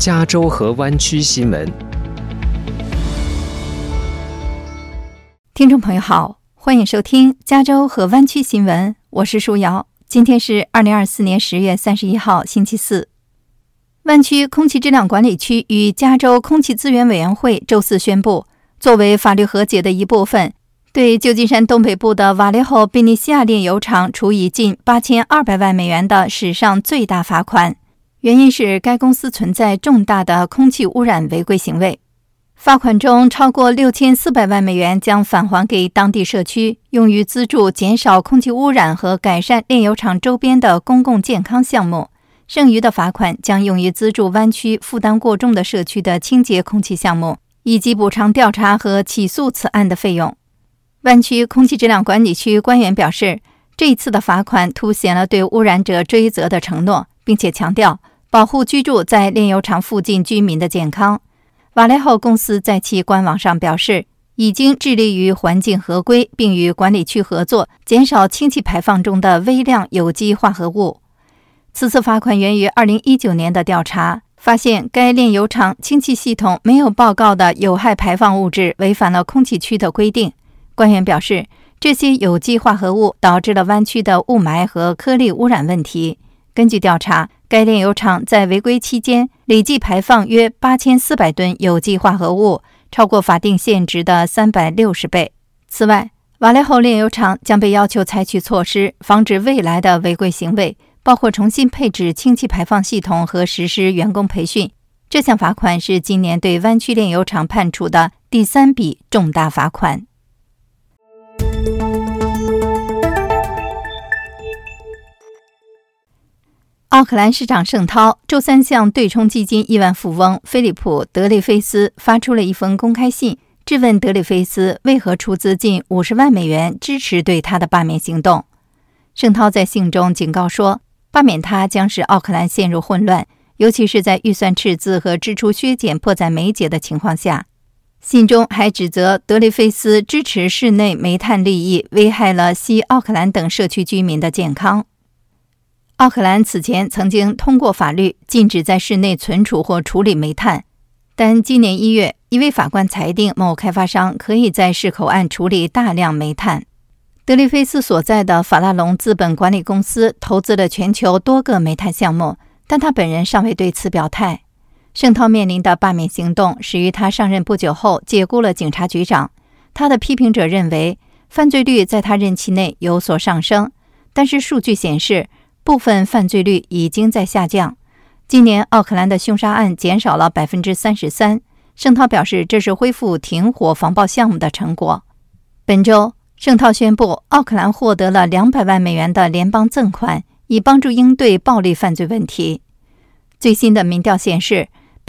加州和湾区新闻。 听众朋友好，欢迎收听加州和湾区新闻，我是舒瑶。今天是2024年10月31号，星期四。湾区空气质量管理区与加州空气资源委员会周四宣布，作为法律和解的一部分，对旧金山东北部的瓦雷后宾尼西亚炼油厂处以近8200万美元的史上最大罚款，原因是该公司存在重大的空气污染违规行为。罚款中超过6400万美元将返还给当地社区，用于资助减少空气污染和改善炼油厂周边的公共健康项目。剩余的罚款将用于资助湾区负担过重的社区的清洁空气项目，以及补偿调查和起诉此案的费用。湾区空气质量管理区官员表示，这一次的罚款凸显了对污染者追责的承诺，并且强调保护居住在炼油厂附近居民的健康。瓦雷后公司在其官网上表示，已经致力于环境合规，并与管理区合作，减少氢气排放中的微量有机化合物。此次罚款源于2019年的调查，发现该炼油厂氢气系统没有报告的有害排放物质违反了空气区的规定。官员表示，这些有机化合物导致了湾区的雾霾和颗粒污染问题。根据调查，该炼油厂在违规期间累计排放约8400吨有机化合物，超过法定限值的360倍。此外，瓦雷后炼油厂将被要求采取措施，防止未来的违规行为，包括重新配置氢气排放系统和实施员工培训。这项罚款是今年对湾区炼油厂判处的第3笔重大罚款。奥克兰市长圣涛周三向对冲基金亿万富翁菲利普·德雷菲斯发出了一封公开信，质问德雷菲斯为何出资近50万美元支持对他的罢免行动。圣涛在信中警告说，罢免他将使奥克兰陷入混乱，尤其是在预算赤字和支出削减迫在眉睫的情况下。信中还指责德雷菲斯支持室内煤炭利益，危害了西奥克兰等社区居民的健康。奥克兰此前曾经通过法律禁止在室内存储或处理煤炭，但今年1月，一位法官裁定某开发商可以在市口岸处理大量煤炭。德雷菲斯所在的法拉隆资本管理公司投资了全球多个煤炭项目，但他本人尚未对此表态。圣涛面临的罢免行动始于他上任不久后解雇了警察局长。他的批评者认为，犯罪率在他任期内有所上升，但是数据显示，部分犯罪率已经在下降。今年奥克兰的凶杀案减少了 33%。圣涛表示，这是恢复停火防暴项目的成果。本周，圣涛宣布奥克兰获得了200万美元的联邦赠款，以帮助应对暴力犯罪问题。最新的民调显示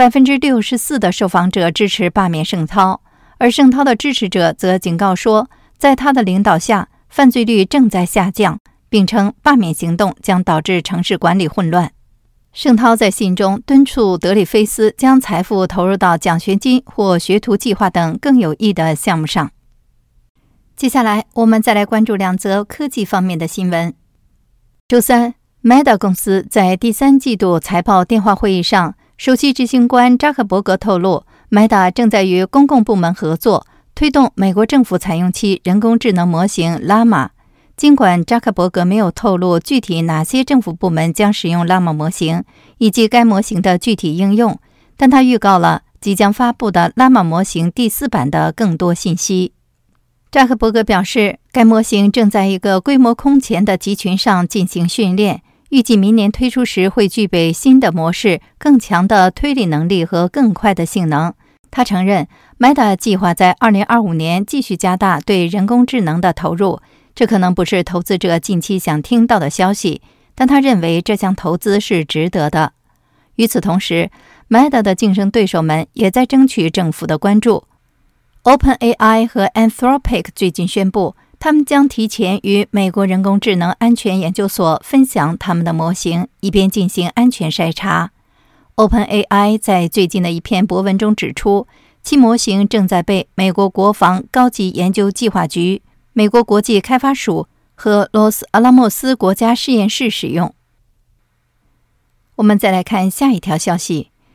，64%的受访者支持罢免圣涛，而圣涛的支持者则警告说，在他的领导下，犯罪率正在下降，并称罢免行动将导致城市管理混乱。圣涛在信中敦促德里菲斯将财富投入到奖学金或学徒计划等更有益的项目上。接下来，我们再来关注2则科技方面的新闻。周三， Meta 公司在第3季度财报电话会议上，首席执行官扎克伯格透露， Meta 正在与公共部门合作，推动美国政府采用其人工智能模型 Llama。尽管扎克伯格没有透露具体哪些政府部门将使用 Llama 模型以及该模型的具体应用，但他预告了即将发布的 Llama 模型第4版的更多信息。扎克伯格表示，该模型正在一个规模空前的集群上进行训练，预计明年推出时会具备新的模式、更强的推理能力和更快的性能。他承认 Meta 计划在2025年继续加大对人工智能的投入，这可能不是投资者近期想听到的消息，但他认为这项投资是值得的。与此同时， Meta 的竞争对手们也在争取政府的关注。OpenAI 和 Anthropic 最近宣布，他们将提前与美国人工智能安全研究所分享他们的模型，以便进行安全筛查。OpenAI 在最近的一篇博文中指出，其模型正在被美国国防高级研究计划局、美国国际开发署和罗斯阿拉莫斯国家实验室使用。我们再来看下一条消息。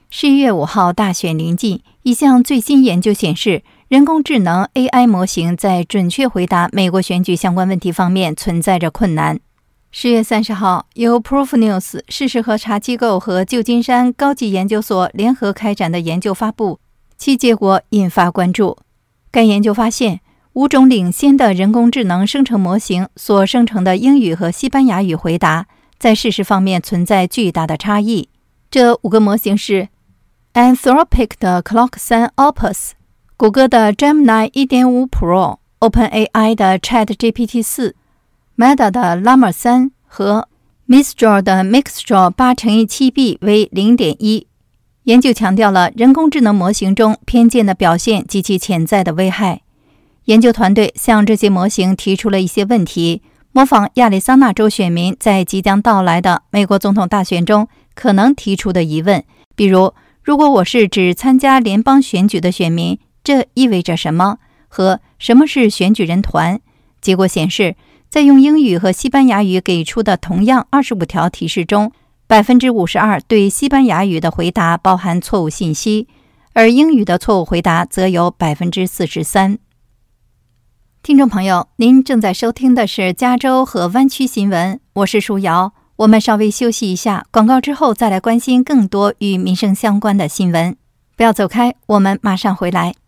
11月5号，大选临近，一项最新研究显示，人工智能 AI 模型在准确回答美国选举相关问题方面存在着困难。10月30号，由 Proof News 事实核查机构和旧金山高级研究所联合开展的研究发布，其结果引发关注。该研究发现，5种领先的人工智能生成模型所生成的英语和西班牙语回答，在事实方面存在巨大的差异。这5个模型是 Anthropic 的 Claude 3 Opus、谷歌的 Gemini 1.5 Pro、OpenAI 的 ChatGPT 4、Meta 的 Llama 3和 Mistral 的 Mixtral 8×7B 为 0.1。研究强调了人工智能模型中偏见的表现及其潜在的危害。研究团队向这些模型提出了一些问题，模仿亚利桑那州选民在即将到来的美国总统大选中可能提出的疑问，比如，如果我是只参加联邦选举的选民，这意味着什么？和什么是选举人团？结果显示，在用英语和西班牙语给出的同样25条提示中，52%对西班牙语的回答包含错误信息，而英语的错误回答则有43%。听众朋友，您正在收听的是加州和湾区新闻，我是舒瑶。我们稍微休息一下，广告之后再来关心更多与民生相关的新闻。不要走开，我们马上回来。